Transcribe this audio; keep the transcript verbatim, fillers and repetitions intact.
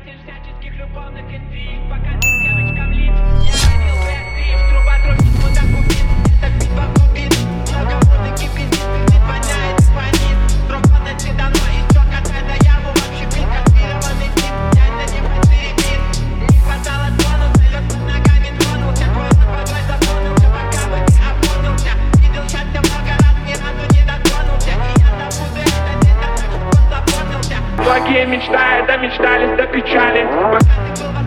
Искатель всяческих любовных интриг, покажи девочкам лиц. Я ходил в экстрим, труба трубит, мудак убит. Это битва убит, много музыки пиздит, пиздит, воняет, звонит. Срок подачи давно истек, отдай заяву, вообще бит, копированный тип. Я на него перебит, не хватало тронуться, лед под ногами тронулся. Твой рот водой заполнился, пока бы не опомнился. Видел счастье много раз, ни разу не дотронулся. И я забуду это не так, чтобы он запомнился. Многие мечтают, да мечтались до печали.